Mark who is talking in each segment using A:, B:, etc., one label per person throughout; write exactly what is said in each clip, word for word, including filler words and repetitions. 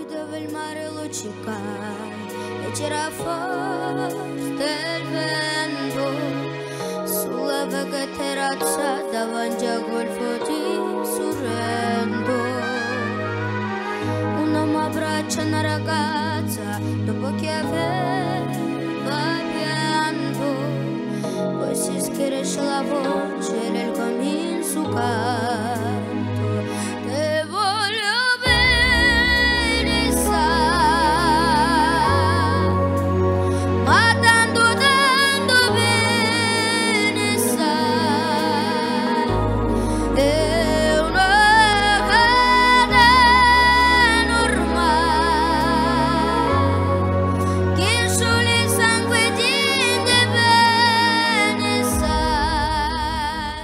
A: dove il mare luccica e c'era forte il vento sulla vecchia terrazza davanti al golfo di Sorrento. Un uomo abbraccia una ragazza dopo che aveva pianto, poi si schiarisce la voce nel comienzo canto. Te voglio bene, sai, ma tanto tanto bene sai, è una catena ormai che solo il sangue tinte bene sai.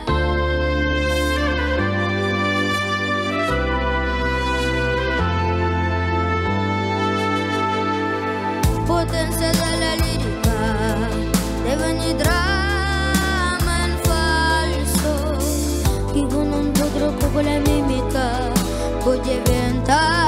A: Potenza della lirica deve ogni dramma in falso, chi con un po' troppo con la mimica può diventare